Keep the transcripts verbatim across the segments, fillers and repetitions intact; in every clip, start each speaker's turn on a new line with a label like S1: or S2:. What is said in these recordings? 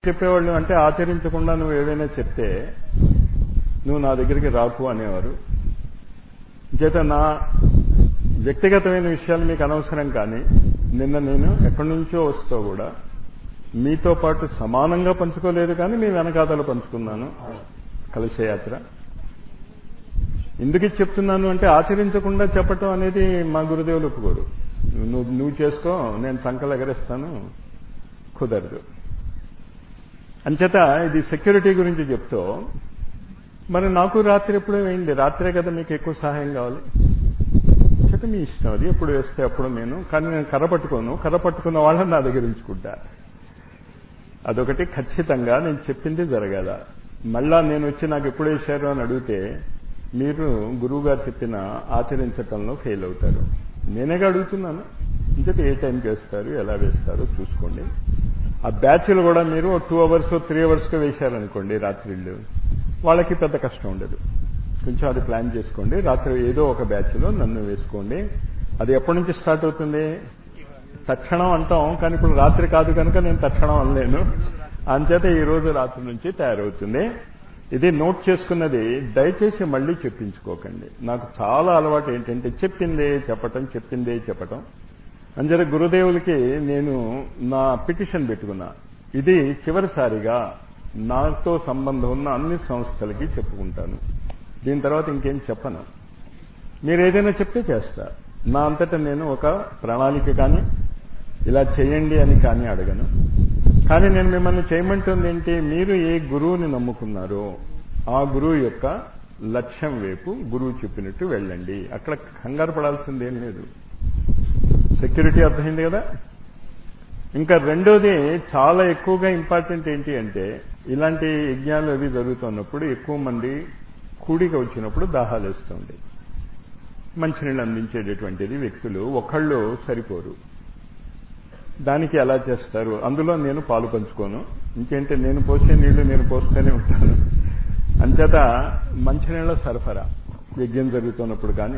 S1: చెప్పేవాళ్ళు అంటే ఆచరించకుండా నువ్వు ఏదైనా చెప్తే నువ్వు నా దగ్గరికి రాకు అనేవారు. చేత నా వ్యక్తిగతమైన విషయాలు మీకు అనవసరం, కానీ నిన్న నేను ఎక్కడి నుంచో వస్తూ కూడా మీతో పాటు సమానంగా పంచుకోలేదు, కానీ మీ వెనకాతలు పంచుకున్నాను కలశయాత్ర. ఎందుకు చెప్తున్నాను అంటే ఆచరించకుండా చెప్పటం అనేది మా గురుదేవులు ఒప్పుకోరు. నువ్వు నువ్వు చేసుకో, నేను సంకలు ఎగరేస్తాను, కుదరదు. అంచేత ఇది సెక్యూరిటీ గురించి చెప్తూ మరి నాకు రాత్రి ఎప్పుడూ వేయండి, రాత్రే కదా మీకు ఎక్కువ సహాయం కావాలి. చేత మీ ఇష్టం, అది ఎప్పుడు వేస్తే అప్పుడు నేను, కానీ నేను కర్ర పట్టుకోను, కర్ర పట్టుకున్న వాళ్ళని నా దగ్గర ఉంచుకుంటా. అదొకటి ఖచ్చితంగా నేను చెప్పింది జరగాల. మళ్ళా నేను వచ్చి నాకు ఎప్పుడు వేశారు అని అడిగితే మీరు గురువుగారు చెప్పిన ఆచరించటంలో ఫెయిల్ అవుతారు. నేనేగా అడుగుతున్నాను. ఇంచేత ఏ టైంకి వేస్తారు, ఎలా వేస్తారో చూసుకోండి. ఆ బ్యాచ్లు కూడా మీరు టూ అవర్స్ త్రీ అవర్స్గా వేశారనుకోండి రాత్రిళ్ళు, వాళ్ళకి పెద్ద కష్టం ఉండదు. కొంచెం అది ప్లాన్ చేసుకోండి. రాత్రి ఏదో ఒక బ్యాచ్లో నన్ను వేసుకోండి. అది ఎప్పటి నుంచి స్టార్ట్ అవుతుంది? తక్షణం అంటాం, కానీ ఇప్పుడు రాత్రి కాదు కనుక నేను తక్షణం అనలేను. అంచేత ఈ రోజు రాత్రి నుంచి తయారవుతుంది. ఇది నోట్ చేసుకున్నది దయచేసి మళ్ళీ చెప్పించుకోకండి. నాకు చాలా అలవాటు ఏంటంటే చెప్పిందే చెప్పటం, చెప్పిందే చెప్పటం. అంచేత గురుదేవులకి నేను నా పిటిషన్ పెట్టుకున్నా, ఇది చివరిసారిగా నాతో సంబంధం ఉన్న అన్ని సంస్థలకి చెప్పుకుంటాను. దీని తర్వాత ఇంకేం చెప్పను. మీరు ఏదైనా చెప్తే చేస్తా. నా అంతటా నేను ఒక ప్రణాళిక కానీ ఇలా చేయండి అని కానీ అడగను. కానీ నేను మిమ్మల్ని చేయమంటుంది ఏంటి? మీరు ఏ గురువుని నమ్ముకున్నారో ఆ గురువు యొక్క లక్ష్యం వైపు గురువు చెప్పినట్టు వెళ్ళండి. అక్కడ కంగారు పడాల్సిందేం లేదు. సెక్యూరిటీ అర్థమైంది కదా. ఇంకా రెండోది చాలా ఎక్కువగా ఇంపార్టెంట్ ఏంటి అంటే, ఇలాంటి యజ్ఞాలు అవి జరుగుతున్నప్పుడు ఎక్కువ మంది కూడిక వచ్చినప్పుడు దాహాలు వేస్తుంది. మంచినీళ్ళు అందించేటటువంటిది వ్యక్తులు ఒకళ్ళు సరిపోరు. దానికి ఎలా చేస్తారు? అందులో నేను పాలు పంచుకోను. ఇంకేంటే నేను పోసే నీళ్లు నేను పోస్తూనే ఉంటాను. అంచేత మంచినీళ్ళ సరఫరా యజ్ఞం జరుగుతున్నప్పుడు కానీ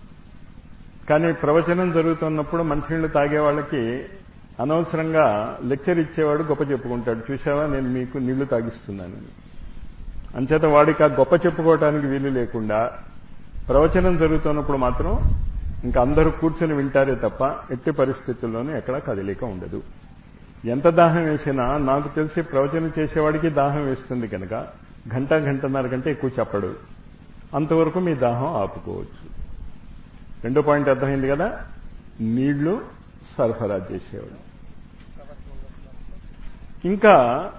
S1: కానీ ప్రవచనం జరుగుతున్నప్పుడు మంచినీళ్లు తాగే వాళ్ళకి అనవసరంగా లెక్చర్ ఇచ్చేవాడు గొప్ప చెప్పుకుంటాడు, చూసావా నేను మీకు నీళ్లు తాగిస్తున్నానని. అంచేత వాడికి ఆ గొప్ప చెప్పుకోవటానికి వీలు లేకుండా ప్రవచనం జరుగుతున్నప్పుడు మాత్రం ఇంకా అందరూ కూర్చొని వింటారే తప్ప ఎట్టి పరిస్థితుల్లోనూ ఎక్కడా కదలిక ఉండదు. ఎంత దాహం వేసినా నాకు తెలిసి ప్రవచనం చేసేవాడికి దాహం వేస్తుంది కనుక గంట గంటన్నర కంటే ఎక్కువ చెప్పడు. అంతవరకు మీ దాహం ఆపుకోవచ్చు. రెండో పాయింట్ అర్థమైంది కదా. నీళ్లు సరఫరా చేసేవాడు. ఇంకా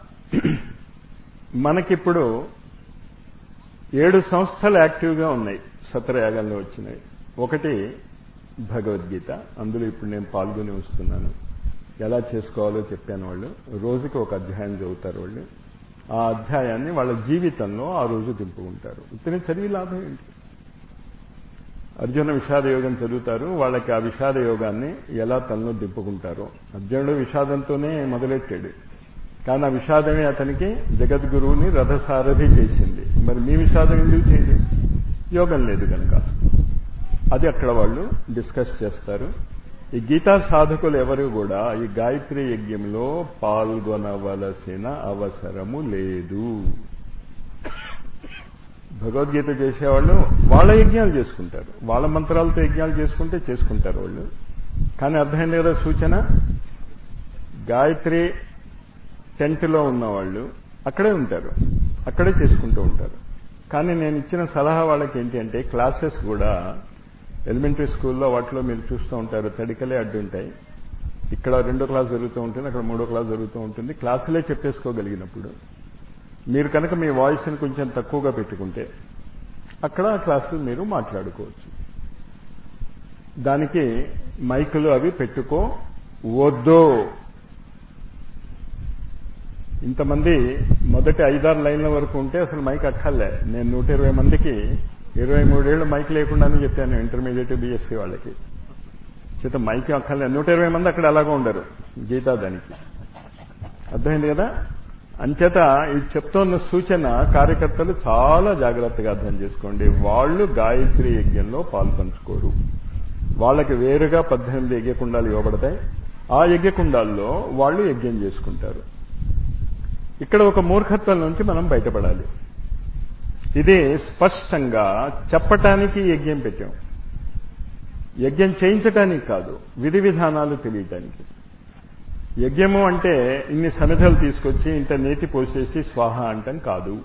S1: మనకిప్పుడు ఏడు సంస్థలు యాక్టివ్గా ఉన్నాయి, సత్రయాగంలో వచ్చినాయి. ఒకటి భగవద్గీత, అందులో ఇప్పుడు నేను పాల్గొని వస్తున్నాను. ఎలా చేసుకోవాలో చెప్పాను. వాళ్ళు రోజుకి ఒక అధ్యాయం చదువుతారు. వాళ్ళు ఆ అధ్యాయాన్ని వాళ్ళ జీవితంలో ఆ రోజు దింపుకుంటారు. ఇతని చదివి లాభం ఏంటి? అర్జున విషాద యోగం చదువుతారు. వాళ్ళకి ఆ విషాద యోగాన్ని ఎలా తనలో దింపుకుంటారో. అర్జునుడు విషాదంతోనే మొదలెట్టాడు, కానీ ఆ విషాదమే అతనికి జగద్గురువుని రథసారథి చేసింది. మరి మీ విషాదం ఎందుకు చేయదు? యోగం లేదు కనుక. అది అక్కడ వాళ్ళు డిస్కస్ చేస్తారు. ఈ గీతా సాధకులు ఎవరు కూడా ఈ గాయత్రి యజ్ఞంలో పాల్గొనవలసిన అవసరము లేదు. భగవద్గీత చేసేవాళ్ళు వాళ్ళ యజ్ఞాలు చేసుకుంటారు, వాళ్ళ మంత్రాలతో యజ్ఞాలు చేసుకుంటే చేసుకుంటారు వాళ్ళు. కానీ అర్థమైంది కదా సూచన. గాయత్రి టెంట్లో ఉన్నవాళ్ళు అక్కడే ఉంటారు, అక్కడే చేసుకుంటూ ఉంటారు. కానీ నేను ఇచ్చిన సలహా వాళ్ళకి ఏంటి అంటే, క్లాసెస్ కూడా ఎలిమెంటరీ స్కూల్లో వాటిలో మీరు చూస్తూ ఉంటారు, తడికలే అడ్డు ఉంటాయి. ఇక్కడ రెండో క్లాస్ జరుగుతూ ఉంటుంది, అక్కడ మూడో క్లాస్ జరుగుతూ ఉంటుంది. క్లాసులే చెప్పేసుకోగలిగినప్పుడు మీరు కనుక మీ వాయిస్ని కొంచెం తక్కువగా పెట్టుకుంటే అక్కడ క్లాసు మీరు మాట్లాడుకోవచ్చు. దానికి మైకులు అవి పెట్టుకోవద్దు. ఇంతమంది మొదటి ఐదారు లైన్ల వరకు ఉంటే అసలు మైక్ అక్కర్లే. నేను నూట ఇరవై మందికి ఇరవై మూడేళ్లు మైక్ లేకుండానే చెప్పాను ఇంటర్మీడియట్ బీఎస్సీ వాళ్ళకి. చేత మైక్ అక్కర్లే. నూట ఇరవై మంది అక్కడ అలాగా ఉండరు గీతా దానికి. అర్థమైంది కదా. అంచేత ఈ చెప్తున్న సూచన కార్యకర్తలు చాలా జాగ్రత్తగా అర్థం చేసుకోండి. వాళ్ళు గాయత్రి యజ్ఞంలో పాల్పంచుకోరు. వాళ్ళకి వేరుగా పద్దెనిమిది యజ్ఞకుండాలు ఇవ్వబడతాయి. ఆ యజ్ఞకుండాల్లో వాళ్ళు యజ్ఞం చేసుకుంటారు. ఇక్కడ ఒక మూర్ఖత్వం నుంచి మనం బయటపడాలి. ఇది స్పష్టంగా చెప్పటానికి యజ్ఞం పెట్టాం, యజ్ఞం చేయించటానికి కాదు, విధి విధానాలు తెలియటానికి. యజ్ఞము అంటే ఇన్ని సమిధలు తీసుకొచ్చి ఇంత నేతి పోసేసి స్వాహ అంటం కాదు.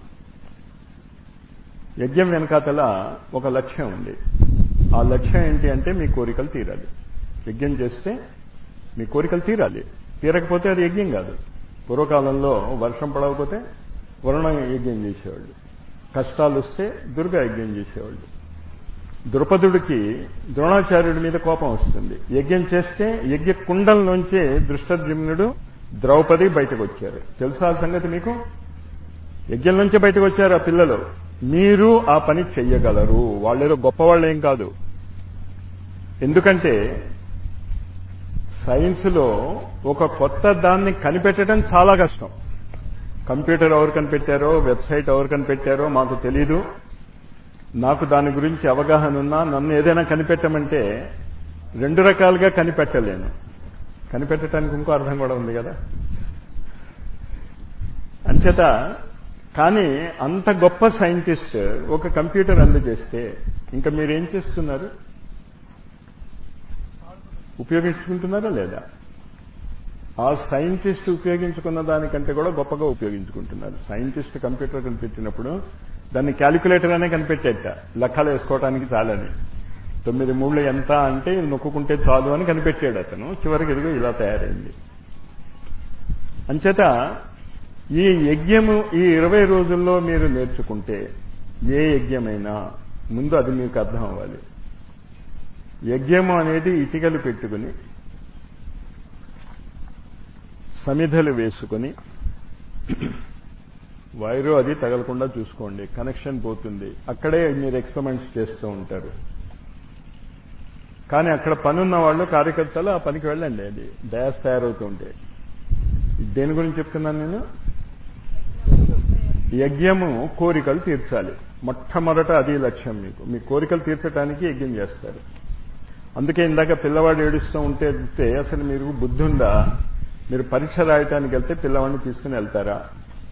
S1: యజ్ఞం వెనకాతల ఒక లక్ష్యం ఉంది. ఆ లక్ష్యం ఏంటి అంటే మీ కోరికలు తీరాలి. యజ్ఞం చేస్తే మీ కోరికలు తీరాలి. తీరకపోతే అది యజ్ఞం కాదు. పూర్వకాలంలో వర్షం పడకపోతే వరుణ యజ్ఞం చేసేవాళ్ళు, కష్టాలు వస్తే దుర్గా యజ్ఞం చేసేవాళ్ళు. ద్రుపదుడికి ద్రోణాచార్యుడి మీద కోపం వస్తుంది, యజ్ఞం చేస్తే యజ్ఞ కుండంలోంచే దృష్టద్యుమ్నుడు ద్రౌపది బయటకు వచ్చారు. తెలుసా ఆ సంగతి మీకు? యజ్ఞం నుంచే బయటకు వచ్చారు ఆ పిల్లలు. మీరు ఆ పని చెయ్యగలరు. వాళ్ళేదో గొప్పవాళ్ళు ఏం కాదు. ఎందుకంటే సైన్స్లో ఒక కొత్త దాన్ని కనిపెట్టడం చాలా కష్టం. కంప్యూటర్ ఎవరు కనిపెట్టారో, వెబ్సైట్ ఎవరు కనిపెట్టారో మాకు తెలీదు. నాకు దాని గురించి అవగాహన ఉన్నా నన్ను ఏదైనా కనిపెట్టమంటే రెండు రకాలుగా కనిపెట్టలేను. కనిపెట్టడానికి ఇంకో అర్థం కూడా ఉంది కదా. అంచేత కానీ అంత గొప్ప సైంటిస్ట్ ఒక కంప్యూటర్ అందజేస్తే ఇంకా మీరేం చేస్తున్నారు? ఉపయోగించుకుంటున్నారా లేదా? ఆ సైంటిస్ట్ ఉపయోగించుకున్న దానికంటే కూడా గొప్పగా ఉపయోగించుకుంటున్నారు. సైంటిస్ట్ కంప్యూటర్ కనిపెట్టినప్పుడు దాన్ని క్యాలిక్యులేటర్ అనే కనిపెట్టేట, లెక్కలు వేసుకోవడానికి చాలని. తొమ్మిది మూళ్ళు ఎంత అంటే నొక్కుంటే చాలు అని కనిపెట్టాడు అతను. చివరికి ఎదుగు ఇలా తయారైంది. అంచేత ఈ యజ్ఞము ఈ ఇరవై రోజుల్లో మీరు నేర్చుకుంటే ఏ యజ్ఞమైనా ముందు అది మీకు అర్థం అవ్వాలి. యజ్ఞము అనేది ఇటుకలు పెట్టుకుని సమిధలు వేసుకుని వైరు అది తగలకుండా చూసుకోండి, కనెక్షన్ పోతుంది. అక్కడే మీరు ఎక్స్పెరిమెంట్స్ చేస్తూ ఉంటారు. కానీ అక్కడ పనున్న వాళ్ళు కార్యకర్తలు ఆ పనికి వెళ్ళండి. అది డయాస్ తయారవుతూ ఉంటే. దేని గురించి చెప్తున్నాను నేను? యజ్ఞము కోరికలు తీర్చాలి. మొట్టమొదట అది లక్ష్యం. మీకు మీ కోరికలు తీర్చడానికి యజ్ఞం చేస్తారు. అందుకే ఇందాక పిల్లవాడు ఏడుస్తూ ఉంటే అసలు మీరు బుద్ధి ఉందా? మీరు పరీక్ష రాయటానికి వెళ్తే పిల్లవాడిని తీసుకుని వెళ్తారా?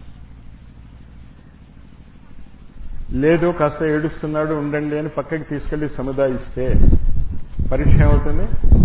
S1: లేదు, కాస్త ఏడుస్తున్నాడు ఉండండి అని పక్కకి తీసుకెళ్లి సముదాయిస్తే పరీక్ష ఏమవుతుంది?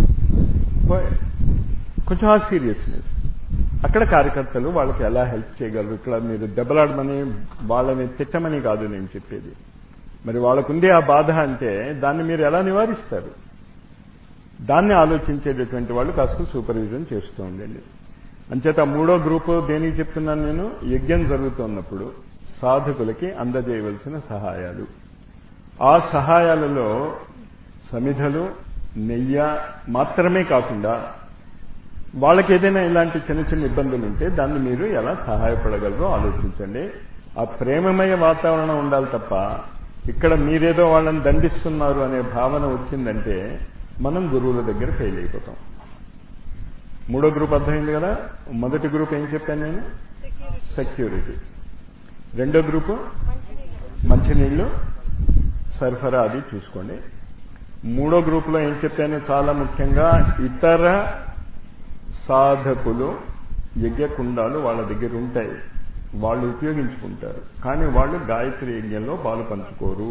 S1: కొంచెం ఆ సీరియస్నెస్. అక్కడ కార్యకర్తలు వాళ్ళకి ఎలా హెల్ప్ చేయగలరు? ఇక్కడ మీరు దెబ్బలాడమని వాళ్ళని తిట్టమని కాదు నేను చెప్పేది. మరి వాళ్ళకుండే ఆ బాధ అంటే దాన్ని మీరు ఎలా నివారిస్తారు? దాన్ని ఆలోచించేటటువంటి వాళ్ళు కాస్త సూపర్విజన్ చేస్తూ ఉండండి. అంచేత మూడో గ్రూపు దేనికి చెప్తున్నాను నేను? యజ్ఞం జరుగుతున్నప్పుడు సాధకులకి అందజేయవలసిన సహాయాలు. ఆ సహాయాలలో సమిధలు, నెయ్య మాత్రమే కాకుండా వాళ్ళకి ఏదైనా ఇలాంటి చిన్న చిన్న ఇబ్బందులు ఉంటే దాన్ని మీరు ఎలా సహాయపడగలరో ఆలోచించండి. ఆ ప్రేమమయ వాతావరణం ఉండాలి తప్ప ఇక్కడ మీరేదో వాళ్ళని దండిస్తున్నారు అనే భావన వచ్చిందంటే మనం గురువుల దగ్గర ఫెయిల్ అయిపోతాం. మూడో గ్రూప్ అర్థమైంది కదా. మొదటి గ్రూప్ ఏం చెప్పాను నేను? సెక్యూరిటీ. రెండో గ్రూపు మంచినీళ్లు సరఫరా అది చూసుకోండి. మూడో గ్రూపులో ఏం చెప్పాను? చాలా ముఖ్యంగా ఇతర సాధకులు యజ్ఞకుండాలు వాళ్ళ దగ్గర ఉంటాయి, వాళ్ళు ఉపయోగించుకుంటారు. కానీ వాళ్ళు గాయత్రి యజ్ఞంలో పాలు పంచుకోరు.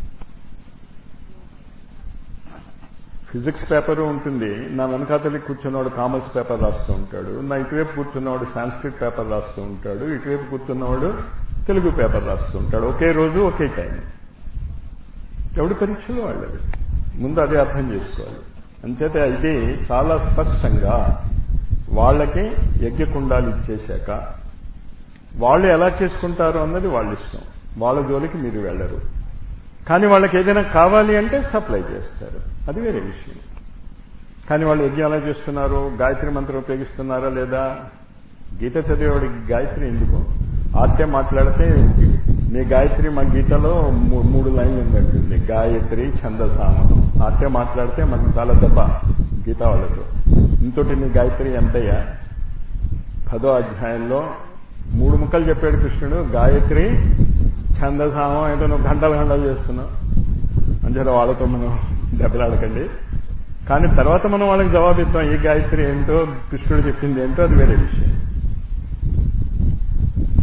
S1: ఫిజిక్స్ పేపర్ ఉంటుంది, నా వెనకాతలి కూర్చున్నవాడు కామర్స్ పేపర్ రాస్తూ ఉంటాడు, నా ఇటువైపు కూర్చున్నవాడు సాంస్క్రిట్ పేపర్ రాస్తూ ఉంటాడు, ఇటువైపు కూర్చున్నవాడు తెలుగు పేపర్ రాస్తూ ఉంటాడు. ఒకే రోజు ఒకే టైం. ఎవడు పరీక్షలు వాళ్ళవి. ముందు అదే అర్థం చేసుకోవాలి. అంచేత ఇది చాలా స్పష్టంగా వాళ్ళకి యజ్ఞకుండాలు ఇచ్చేశాక వాళ్ళు ఎలా చేసుకుంటారు అన్నది వాళ్ళ ఇష్టం. వాళ్ళ జోలికి మీరు వెళ్ళరు. కానీ వాళ్ళకి ఏదైనా కావాలి అంటే సప్లై చేస్తారు, అది వేరే విషయం. కానీ వాళ్ళు యజ్ఞం ఎలా చేస్తున్నారు? గాయత్రి మంత్రం ఉపయోగిస్తున్నారా లేదా? గీత చదివేవాడికి గాయత్రి ఎందుకు? ఆర్తే మాట్లాడితే మీ గాయత్రి మా గీతలో మూడు లైన్లు ఉందంటుంది, గాయత్రి ఛందసామం. ఆర్తే మాట్లాడితే మనకు చాలా దెబ్బ గీత వాళ్ళతో. ఇంతటి నీ గాయత్రి ఎంతయ్యా? పదో అధ్యాయంలో మూడు ముక్కలు చెప్పాడు కృష్ణుడు, గాయత్రి ఛందసామం. ఏంటో నువ్వు గంటలు గంటలు చేస్తున్నావు. అంచేత వాళ్ళతో మనం దెబ్బలాడకండి. కానీ తర్వాత మనం వాళ్ళకి జవాబిద్దాం. ఈ గాయత్రి ఏంటో, కృష్ణుడు చెప్పింది ఏంటో, అది వేరే విషయం.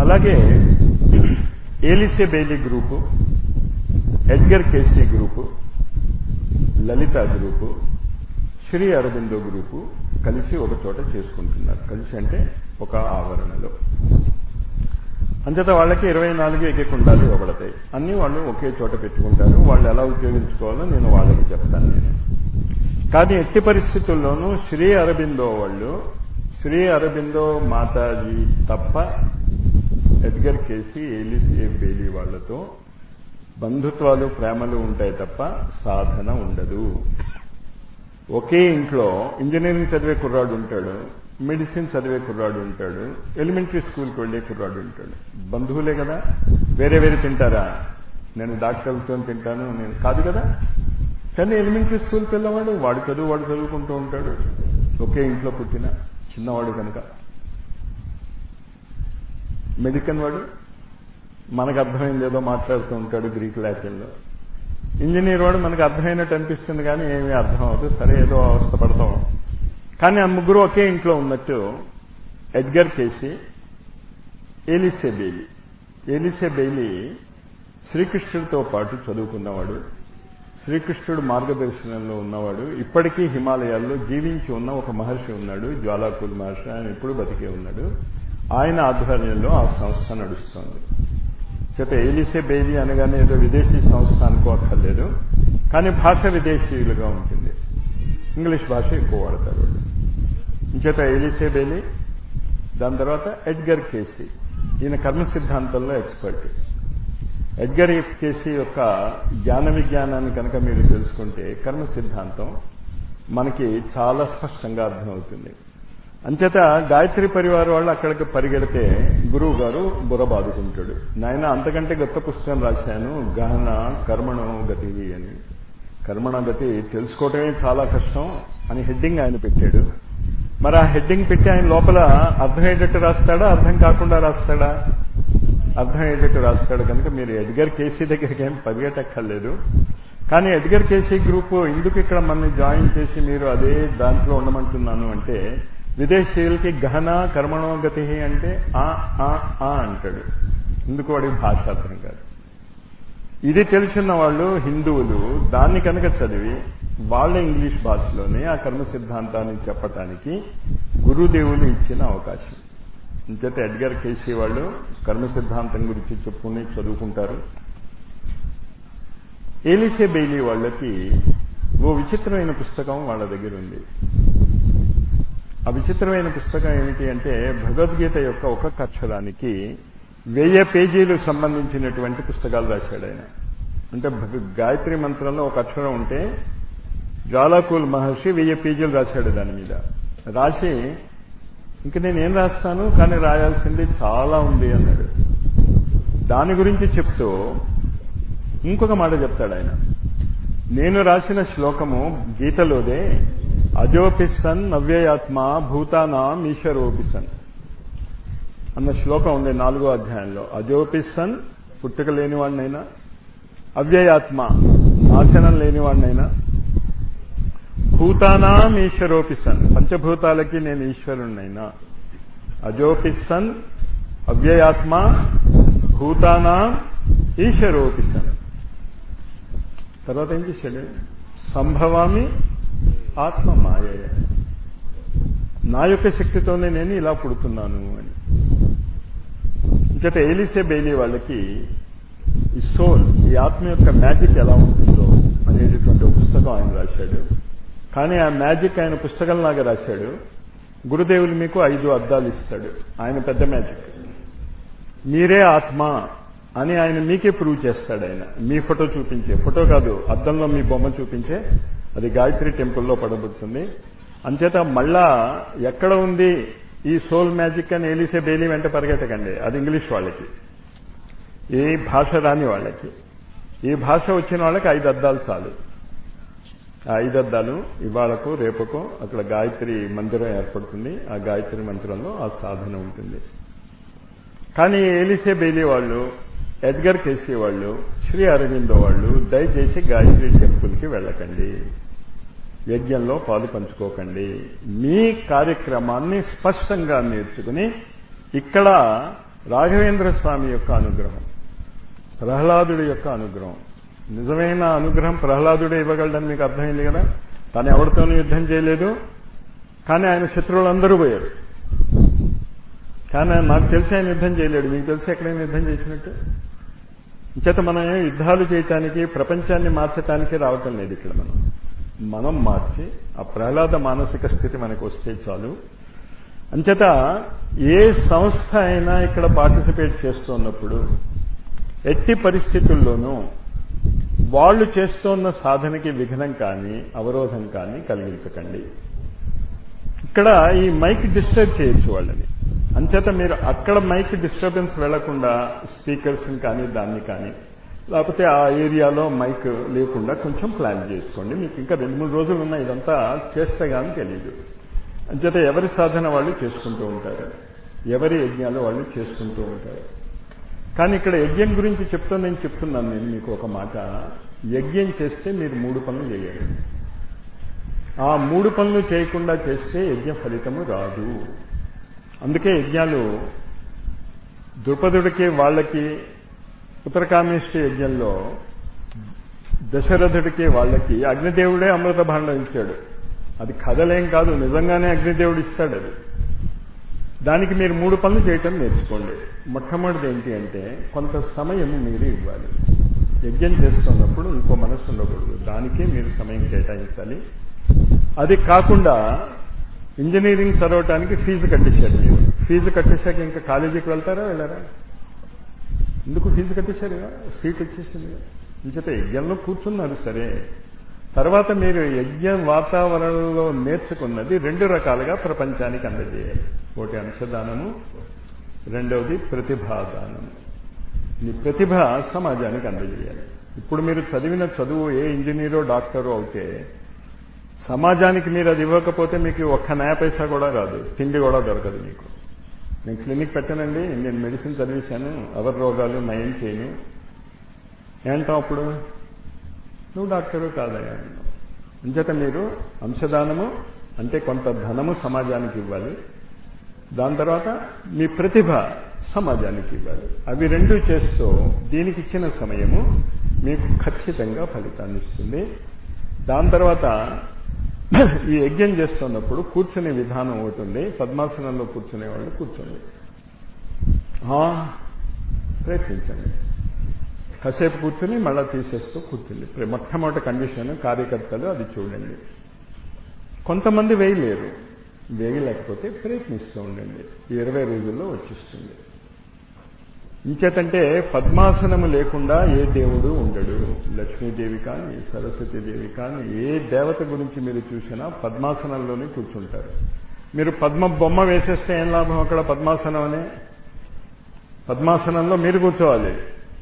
S1: అలాగే Alice Bailey group, Edgar Cayce group, Lalitha group, Sri Aurobindo group కలిసి ఒక చోట చేసుకుంటున్నారు. కలిసి అంటే ఒక ఆవరణలో. అంచేత వాళ్ళకి ఇరవై నాలుగు ఏకకుండాలు ఇవ్వబడతాయి. అన్నీ వాళ్ళు ఒకే చోట పెట్టుకుంటారు. వాళ్ళు ఎలా ఉపయోగించుకోవాలో నేను వాళ్ళకి చెప్తాను. నేను కానీ ఎట్టి పరిస్థితుల్లోనూ శ్రీ అరబిందో వాళ్ళు, శ్రీ అరబిందో మాతాజీ తప్ప ఎడ్గర్ కేసీ, ఏలిసే బెయిలీ వాళ్లతో బంధుత్వాలు, ప్రేమలు ఉంటాయి తప్ప సాధన ఉండదు. ఒకే ఇంట్లో ఇంజనీరింగ్ చదివే కుర్రాడు ఉంటాడు, మెడిసిన్ చదివే కుర్రాడు ఉంటాడు, ఎలిమెంటరీ స్కూల్కి వెళ్లే కుర్రాడు ఉంటాడు. బంధువులే కదా. వేరే వేరే తింటారా? నేను డాక్టర్లతో తింటాను నేను కాదు కదా. కానీ ఎలిమెంటరీ స్కూల్కి వెళ్ళేవాడు వాడు చదువు వాడు చదువుకుంటూ ఉంటాడు. ఒకే ఇంట్లో పుట్టిన చిన్నవాడు కనుక. మెడికన్ వాడు మనకు అర్థమైంది ఏదో మాట్లాడుతూ ఉంటాడు గ్రీక్ లాటిన్లో. ఇంజనీర్ వాడు మనకు అర్థమైనట్టు అనిపిస్తుంది కానీ ఏమీ అర్థం అవుతుంది. సరే ఏదో అవస్థ పడతాం. కానీ ఆ ముగ్గురు ఒకే ఇంట్లో ఉన్నట్టు Edgar Cayce, Alice Bailey. Alice Bailey శ్రీకృష్ణుడితో పాటు చదువుకున్నవాడు, శ్రీకృష్ణుడు మార్గదర్శనంలో ఉన్నవాడు. ఇప్పటికీ హిమాలయాల్లో జీవించి ఉన్న ఒక మహర్షి ఉన్నాడు, జ్వాలాకుల్ మహర్షి. ఆయన ఎప్పుడూ బతికే ఉన్నాడు. ఆయన ఆధ్వర్యంలో ఆ సంస్థ నడుస్తోంది. చేత ఏలిసే బెయిలీ అనగానే ఏదో విదేశీ సంస్థ అనుకోక్కర్లేదు. కానీ భాష విదేశీయులుగా ఉంటుంది. ఇంగ్లీష్ భాష ఎక్కువ వాడతారు వాళ్ళు. చేత ఏలిసే బెయిలీ, దాని తర్వాత ఎడ్గర్ కేసీ. ఈయన కర్మ సిద్ధాంతంలో ఎక్స్పర్ట్. ఎడ్గర్ కేసీ యొక్క జ్ఞాన విజ్ఞానాన్ని కనుక మీరు తెలుసుకుంటే కర్మ సిద్ధాంతం మనకి చాలా స్పష్టంగా అర్థమవుతుంది. అంచేత గాయత్రి పరివారం వాళ్ళు అక్కడికి పరిగెడితే గురువు గారు బుర్ర బాదుకుంటాడు. నాయన అంతకంటే గొప్ప పుస్తకం రాశాను, గహన కర్మణో గతి అని. కర్మణ గతి తెలుసుకోవటమే చాలా కష్టం అని హెడ్డింగ్ ఆయన పెట్టాడు. మరి ఆ హెడ్డింగ్ పెట్టి ఆయన లోపల అర్థమయ్యేటట్టు రాస్తాడా, అర్థం కాకుండా రాస్తాడా? అర్థమయ్యేటట్టు రాస్తాడు. కనుక మీరు ఎడ్గర్ కేసీ దగ్గరికి ఏం పరిగెట్టక్కర్లేదు. కానీ ఎడ్గర్ కేసీ గ్రూపు ఎందుకు ఇక్కడ మనల్ని జాయిన్ చేసి మీరు అదే దాంట్లో ఉండమంటున్నాను అంటే, విదేశీయులకి గహన కర్మణో గతి అంటే ఆ ఆ ఆ అంటాడు. ఎందుకు వాడికి భాష అర్థం కాదు. ఇది తెలుసున్న వాళ్ళు హిందువులు దాన్ని కనుక చదివి వాళ్ళ ఇంగ్లీష్ భాషలోనే ఆ కర్మ సిద్ధాంతాన్ని చెప్పటానికి గురుదేవులు ఇచ్చిన అవకాశం. ఇంకైతే ఎడ్గర్ కేసీ వాళ్ళు కర్మ సిద్ధాంతం గురించి చెప్పుకుని చదువుకుంటారు. ఏలిసే బెయిలీ వాళ్ళకి ఓ విచిత్రమైన పుస్తకం వాళ్ళ దగ్గర ఉంది. ఆ విచిత్రమైన పుస్తకం ఏమిటి అంటే, భగవద్గీత యొక్క ఒక్కొక్క అక్షరానికి వెయ్యి పేజీలు సంబంధించినటువంటి పుస్తకాలు రాశాడు ఆయన. అంటే గాయత్రి మంత్రంలో ఒక అక్షరం ఉంటే జ్వాలాకుల్ మహర్షి వెయ్యి పేజీలు రాశాడు దాని మీద. రాసి ఇంక నేనేం రాస్తాను కానీ రాయాల్సింది చాలా ఉంది అన్నాడు. దాని గురించి చెప్తూ ఇంకొక మాట చెప్తాడు ఆయన. నేను రాసిన శ్లోకము గీతలోదే అజోపిసన్ నవ్యయాత్మ భూతానాం ఈశ్వరోపిసన్ అన్న శ్లోకం ఉంది నాలుగో అధ్యాయంలో. అజోపిసన్ పుట్టుక లేనివాడినైనా, అవ్యయాత్మ నాశనం లేనివాడినైనా, భూతానాం ఈశ్వరోపిసన్ పంచభూతాలకి నేను ఈశ్వరుణ్ణైనా. అజోపిసన్ అవ్యయాత్మ భూతానాం ఈశ్వరోపిసన్. తర్వాత ఏం చేశాడు? సంభవామి ఆత్మ మాయయ, నా యొక్క శక్తితోనే నేను ఇలా పుడుతున్నాను అని. ఇంకట ఏలిసే బెయిలీ వాళ్ళకి ఈ సోల్, ఈ ఆత్మ యొక్క మ్యాజిక్ ఎలా ఉంటుందో అనేటటువంటి ఒక పుస్తకం ఆయన రాశాడు. కానీ ఆ మ్యాజిక్ ఆయన పుస్తకంలాగా రాశాడు. గురుదేవులు మీకు ఐదు అద్దాలు ఇస్తాడు. ఆయన పెద్ద మ్యాజిక్. మీరే ఆత్మ అని ఆయన మీకే ప్రూవ్ చేస్తాడు. ఆయన మీ ఫోటో చూపించే, ఫోటో కాదు అద్దంలో మీ బొమ్మ చూపించే, అది గాయత్రి టెంపుల్లో పడబడుతుంది. అంచేత మళ్ళా ఎక్కడ ఉంది ఈ సోల్ మ్యాజిక్ అని ఏలిసే బెయిలీ వెంట పరిగెట్టకండి. అది ఇంగ్లీష్ వాళ్ళకి, ఏ భాష రాని వాళ్ళకి. ఈ భాష వచ్చిన వాళ్ళకి ఐదు అద్దాలు చాలు. ఆ ఐదు అద్దాలు ఇవాళకు రేపకు అక్కడ గాయత్రి మందిరం ఏర్పడుతుంది. ఆ గాయత్రి మందిరంలో ఆ సాధన ఉంటుంది. కానీ ఏలిసే బెయిలీ వాళ్ళు, ఎడ్గర్ కేసీ వాళ్ళు, శ్రీ అరవిందో వాళ్ళు దయచేసి గాయత్రి టెంపుల్కి వెళ్ళకండి, యజ్ఞంలో పాలు పంచుకోకండి. మీ కార్యక్రమాన్ని స్పష్టంగా నేర్చుకుని ఇక్కడ రాఘవేంద్ర స్వామి యొక్క అనుగ్రహం, ప్రహ్లాదుడి యొక్క అనుగ్రహం. నిజమైన అనుగ్రహం ప్రహ్లాదుడే ఇవ్వగలడని మీకు అర్థమైంది కదా. తను ఎవరితోనూ యుద్ధం చేయలేదు, కానీ ఆయన శత్రువులందరూ పోయారు. కానీ నాకు తెలిసి ఆయన యుద్ధం చేయలేడు. మీకు తెలిసి ఎక్కడైనా యుద్ధం చేసినట్టు? చేత మనం యుద్ధాలు చేయటానికి, ప్రపంచాన్ని మార్చడానికి రావటం లేదు ఇక్కడ. మనం మనం మార్చి ఆ ప్రహ్లాద మానసిక స్థితి మనకు వస్తే చాలు. అంచేత ఏ సంస్థ అయినా ఇక్కడ పార్టిసిపేట్ చేస్తున్నప్పుడు ఎట్టి పరిస్థితుల్లోనూ వాళ్ళు చేస్తున్న సాధనకి విఘ్నం కానీ అవరోధం కానీ కలిగించకండి. ఇక్కడ ఈ మైక్ డిస్టర్బ్ చేయొచ్చు వాళ్ళని. అంచేత మీరు అక్కడ మైక్ డిస్టర్బెన్స్ వెళ్లకుండా స్పీకర్స్ కానీ దాన్ని కానీ, లేకపోతే ఆ ఏరియాలో మైక్ లేకుండా కొంచెం ప్లాన్ చేసుకోండి. మీకు ఇంకా రెండు మూడు రోజులు ఉన్నాయి, ఇదంతా చేస్తే కానీ తెలియదు. అంచేత ఎవరి సాధన వాళ్ళు చేసుకుంటూ ఉంటారు, ఎవరి యజ్ఞాలు వాళ్ళు చేసుకుంటూ ఉంటారు. కానీ ఇక్కడ యజ్ఞం గురించి చెప్తూ నేను చెప్తున్నాను నేను మీకు ఒక మాట. యజ్ఞం చేస్తే మీరు మూడు పనులు చేయాలి. ఆ మూడు పనులు చేయకుండా చేస్తే యజ్ఞ ఫలితము రాదు. అందుకే యజ్ఞాలు ద్రుపదుడికి వాళ్ళకి ఉత్తరకామేష్టి యజ్ఞంలో దశరథుడికి వాళ్ళకి అగ్నిదేవుడే అమృత భాండం ఇచ్చాడు. అది కథలేం కాదు, నిజంగానే అగ్నిదేవుడు ఇస్తాడు. అది దానికి మీరు మూడు పనులు చేయటం నేర్చుకోండి. మొట్టమొదటిది ఏంటి అంటే కొంత సమయం మీరు ఇవ్వాలి. యజ్ఞం చేస్తున్నప్పుడు ఇంకో మనసు ఉండకూడదు, దానికే మీరు సమయం కేటాయించాలి. అది కాకుండా ఇంజనీరింగ్ చదవటానికి ఫీజు కట్టేశారు. మీరు ఫీజు కట్టేశాక ఇంకా కాలేజీకి వెళ్తారా వెళ్ళారా? ఎందుకు ఫీజు కట్టేశారు? సీట్ వచ్చేసింది. ఇంచేత యజ్ఞంలో కూర్చున్నారు సరే, తర్వాత మీరు యజ్ఞ వాతావరణంలో నేర్చుకున్నది రెండు రకాలుగా ప్రపంచానికి అందజేయాలి. ఒకటి అంశదానము, రెండవది ప్రతిభాదానము. ఈ ప్రతిభ సమాజానికి అందజేయాలి. ఇప్పుడు మీరు చదివిన చదువు ఏ ఇంజనీరో డాక్టరో అవుతే సమాజానికి మీరు అది ఇవ్వకపోతే మీకు ఒక్క నయా పైసా కూడా రాదు, తిండి కూడా దొరకదు మీకు. నేను క్లినిక్ పెట్టానండి, నేను మెడిసిన్ చదివేశాను, ఎవరి రోగాలు నయం చేయను ఏంటాం అప్పుడు? నువ్వు డాక్టరు కాదయా. అంచేత మీరు అంశదానము అంటే కొంత ధనము సమాజానికి ఇవ్వాలి, దాని తర్వాత మీ ప్రతిభ సమాజానికి ఇవ్వాలి. అవి రెండు చేస్తూ దీనికి ఇచ్చిన సమయము మీకు ఖచ్చితంగా ఫలితాన్ని ఇస్తుంది. దాని తర్వాత ఈ యజ్ఞం చేస్తున్నప్పుడు కూర్చునే విధానం అవుతుంది. పద్మాసనంలో కూర్చునే వాళ్ళు కూర్చోండి, ప్రయత్నించండి. కాసేపు కూర్చుని మళ్ళా తీసేస్తూ కూర్చుంది. మొట్టమొదటి కండిషన్ కార్యకర్తలు అది చూడండి. కొంతమంది వేయలేరు, వేయలేకపోతే ప్రయత్నిస్తూ ఉండండి. ఇరవై రోజుల్లో వచ్చేస్తుంది. ఇంచేతంటే పద్మాసనము లేకుండా ఏ దేవుడు ఉండడు. లక్ష్మీదేవి కానీ సరస్వతీదేవి కానీ ఏ దేవత గురించి మీరు చూసినా పద్మాసనంలోనే కూర్చుంటారు. మీరు పద్మ బొమ్మ వేసేస్తే ఏం లాభం? అక్కడ పద్మాసనం అనే పద్మాసనంలో మీరు కూర్చోవాలి.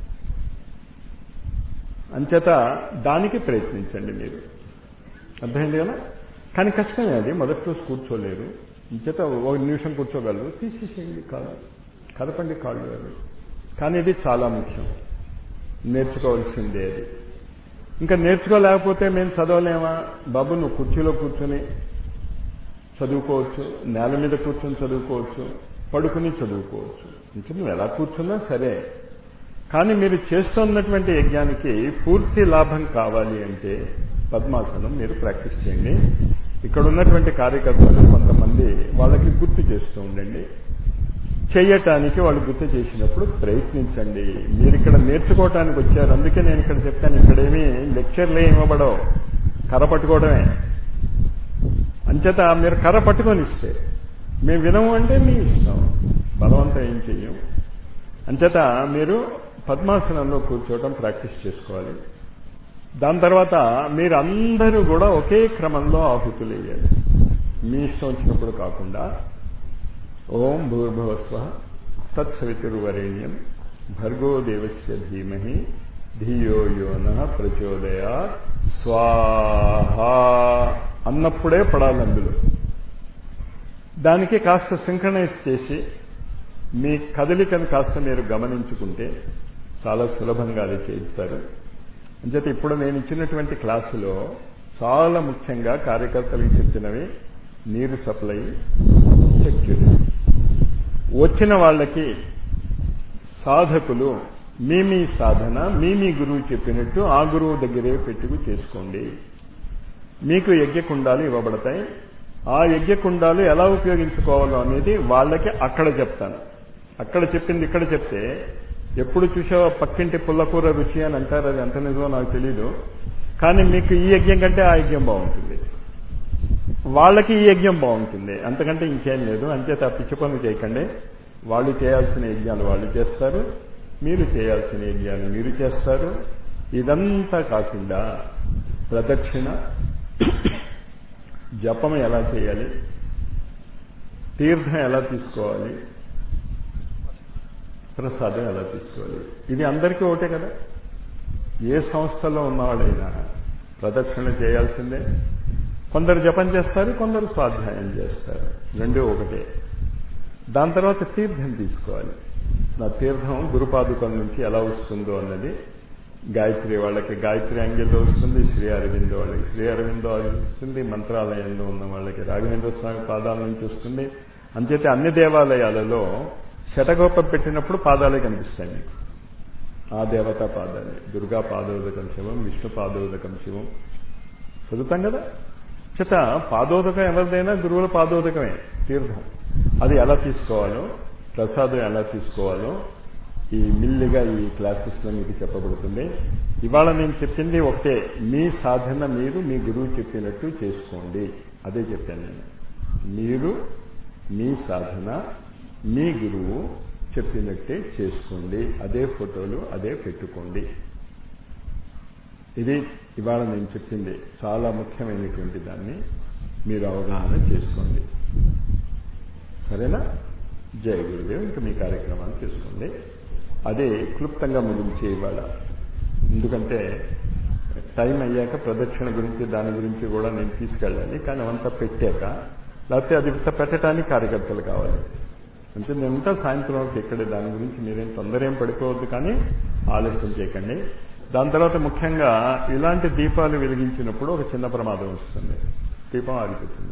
S1: అంచేత దానికి ప్రయత్నించండి మీరు. అర్థమైంది కదా? కానీ కష్టమే అది, మొదటి రోజు కూర్చోలేరు. ఇంచేత ఒక నిమిషం కూర్చోగలరు, తీసేసేయండి కాళ్ళు, కదపండి కాళ్ళు అవి. కానీ ఇది చాలా ముఖ్యం, నేర్చుకోవాల్సిందే అది. ఇంకా నేర్చుకోలేకపోతే మేము చదవలేమా? బాబు నువ్వు కుర్చీలో కూర్చొని చదువుకోవచ్చు, నేల మీద కూర్చొని చదువుకోవచ్చు, పడుకుని చదువుకోవచ్చు. ఇంకా నువ్వు ఎలా కూర్చున్నా సరే. కానీ మీరు చేస్తున్నటువంటి యజ్ఞానికి పూర్తి లాభం కావాలి అంటే పద్మాసనం మీరు ప్రాక్టీస్ చేయండి. ఇక్కడ ఉన్నటువంటి కార్యకర్తలు కొంతమంది వాళ్ళకి గుర్తు చేస్తూ ఉండండి. చేయటానికి వాళ్ళు గుర్తు చేసినప్పుడు ప్రయత్నించండి. మీరు ఇక్కడ నేర్చుకోవటానికి వచ్చారు, అందుకే నేను ఇక్కడ చెప్తాను. ఇక్కడేమీ లెక్చర్లే ఇవ్వబడవు, కర్ర పట్టుకోవడమే. అంచేత మీరు కర్ర పట్టుకొని ఇస్తే మేము వినము అంటే మీ ఇష్టం, బలవంతం ఏం చెయ్యం. అంచేత మీరు పద్మాసనంలో కూర్చోవటం ప్రాక్టీస్ చేసుకోవాలి. దాని తర్వాత మీరందరూ కూడా ఒకే క్రమంలో ఆహుతులు వేయాలి. మీ ఇష్టం వచ్చినప్పుడు కాకుండా ఓం భూర్భువస్వ తత్సవితుర్వరేణ్యం భర్గో దేవస్య ధీమహి ధియో యో నః ప్రచోదయాత్ స్వాహ అన్నప్పుడే పడాలి అందులో. దానికి కాస్త సింక్రనైజ్ చేసి మీ కదలికను కాస్త మీరు గమనించుకుంటే చాలా సులభంగా అది చేయిస్తారు. అంచేత ఇప్పుడు నేను ఇచ్చినటువంటి క్లాసులో చాలా ముఖ్యంగా కార్యకర్తలకు చెప్పినవి నీరు సప్లై, సెక్యూరిటీ. వచ్చిన వాళ్ళకి సాధకులు మీ మీ సాధన మీ మీ గురువు చెప్పినట్టు ఆ గురువు దగ్గరే పెట్టుకు చేసుకోండి. మీకు యజ్ఞకుండాలు ఇవ్వబడతాయి. ఆ యజ్ఞకుండాలు ఎలా ఉపయోగించుకోవాలో అనేది వాళ్ళకి అక్కడ చెప్తాను. అక్కడ చెప్పింది ఇక్కడ చెప్తే ఎప్పుడు చూసావో పక్కింటి పుల్లకూర రుచి అని అంటారు. అది ఎంత నిజమో నాకు తెలీదు. కానీ మీకు ఈ యజ్ఞం కంటే ఆ యజ్ఞం బాగుంటుంది, వాళ్ళకి ఈ యజ్ఞం బాగుంటుంది, అంతకంటే ఇంకేం లేదు. అంచేత పిచ్చి పనులు చేయకండి. వాళ్ళు చేయాల్సిన యజ్ఞాలు వాళ్ళు చేస్తారు, మీరు చేయాల్సిన యజ్ఞాలు మీరు చేస్తారు. ఇదంతా కాకుండా ప్రదక్షిణ, జపం ఎలా చేయాలి, తీర్థం ఎలా తీసుకోవాలి, ప్రసాదం ఎలా తీసుకోవాలి, ఇది అందరికీ ఒకటే కదా. ఏ సంస్థలో ఉన్నవాడైనా ప్రదక్షిణ చేయాల్సిందే. కొందరు జపం చేస్తారు, కొందరు స్వాధ్యాయం చేస్తారు, రెండూ ఒకటే. దాని తర్వాత తీర్థం తీసుకోవాలి. నా తీర్థం గురుపాదుకల నుంచి ఎలా వస్తుందో అన్నది గాయత్రి వాళ్ళకి గాయత్రి అంగిల్లో వస్తుంది, శ్రీ అరవిందో వాళ్ళకి శ్రీ అరవిందో వస్తుంది, మంత్రాలయంలో ఉన్న వాళ్ళకి రాఘవేంద్ర స్వామి పాదాల నుంచి వస్తుంది. అంచేతే అన్ని దేవాలయాలలో శటగోపం పెట్టినప్పుడు పాదాలే కనిపిస్తాయి మీకు. ఆ దేవతా పాదాలే. దుర్గా పాదోదకం శివం, విష్ణు పాదోదకం శివం చదువుతాం కదా. చేత పాదోదకం ఎవరిదైనా గురువుల పాదోదకమే తీర్థం. అది ఎలా తీసుకోవాలో, ప్రసాదం ఎలా తీసుకోవాలో ఈ మిల్లిగా ఈ క్లాసెస్లో మీకు చెప్పబడుతుంది. ఇవాళ నేను చెప్పింది ఒకటే, మీ సాధన మీరు మీ గురువు చెప్పినట్టు చేసుకోండి. అదే చెప్పాను నేను. మీరు మీ సాధన మీ గురువు చెప్పినట్టే చేసుకోండి. అదే ఫోటోలు అదే పెట్టుకోండి. ఇది ఇవాళ నేను చెప్పింది. చాలా ముఖ్యమైనటువంటి దాన్ని మీరు అవగాహన చేసుకోండి. సరేనా? జయ గురుదేవ్. ఇంకా మీ కార్యక్రమాలు చేసుకోండి. అదే క్లుప్తంగా ముగించే ఇవాళ. ఎందుకంటే టైం అయ్యాక ప్రదక్షిణ గురించి దాని గురించి కూడా నేను తీసుకెళ్ళాలి. కానీ అవంతా పెట్టాక, లేకపోతే అది పెట్టడానికి కార్యకర్తలు కావాలి. అంటే నేను ఉంటా సాయంత్రం వరకు ఇక్కడే. దాని గురించి మీరేం తొందర ఏం పడిపోవద్దు, కానీ ఆలస్యం చేయకండి. దాని తర్వాత ముఖ్యంగా ఇలాంటి దీపాలు వెలిగించినప్పుడు ఒక చిన్న ప్రమాదం వస్తుంది. దీపం ఆరిపోతుంది.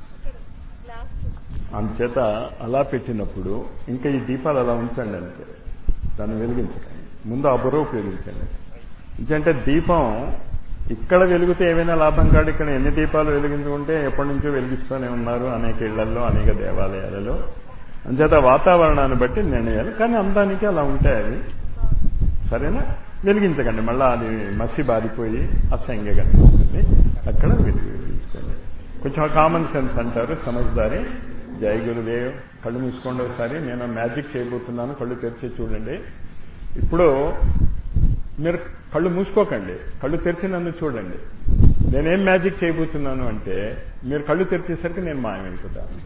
S1: అందుచేత అలా పెట్టినప్పుడు ఇంకా ఈ దీపాలు అలా ఉంచండి అంతే, దాన్ని వెలిగించకండి. ముందు ఆ బుర్ర ఉపయోగించండి. ఎందుకంటే దీపం ఇక్కడ వెలిగితే ఏమైనా లాభం కాదు. ఇక్కడ ఎన్ని దీపాలు వెలిగించుకుంటే ఎప్పటి నుంచో వెలిగిస్తూనే ఉన్నారు అనేక ఇళ్లలో, అనేక దేవాలయాలలో. అంచేత వాతావరణాన్ని బట్టి నిర్ణయాలు. కానీ అందానికి అలా ఉంటాయి అవి. సరేనా? వెలిగించకండి. మళ్ళా అది మసి బారిపోయి అసహ్యంగా కనిపిస్తుంది. అక్కడ వెలిగించుకోండి. కొంచెం కామన్ సెన్స్ అంటారు, సమజ్దారి. జై గురుదేవ్. కళ్ళు మూసుకోండి ఒకసారి. నేను మ్యాజిక్ చేయబోతున్నాను. కళ్ళు తెరిచి చూడండి. ఇప్పుడు మీరు కళ్ళు మూసుకోకండి, కళ్ళు తెరిచి నన్ను చూడండి. నేనేం మ్యాజిక్ చేయబోతున్నాను అంటే, మీరు కళ్ళు తెరిచేసరికి నేను మాయమైపోతాను.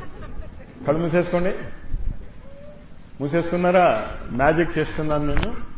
S1: కళ్ళు మూసేసుకోండి. మూసేసుకున్నారా? మ్యాజిక్ చేస్తున్నాను నేను.